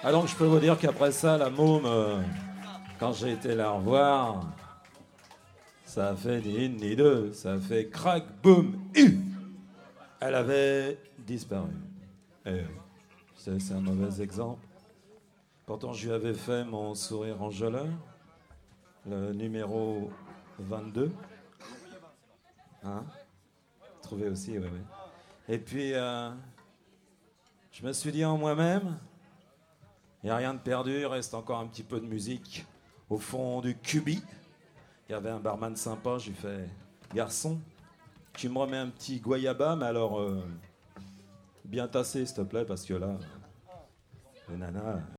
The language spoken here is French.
Ah donc je peux vous dire qu'après ça, la môme, quand j'ai été la revoir, ça a fait ni une ni deux, ça a fait crac, boum, elle avait disparu. Et c'est un mauvais exemple. Pourtant, je lui avais fait mon sourire enjôleur, le numéro 22. Hein? Trouvé aussi, oui, oui. Et puis, je me suis dit en moi-même, il n'y a rien de perdu, il reste encore un petit peu de musique au fond du cubi. Il y avait un barman sympa, je lui fais, garçon, tu me remets un petit guayaba, mais alors bien tassé, s'il te plaît, parce que là, les nanas...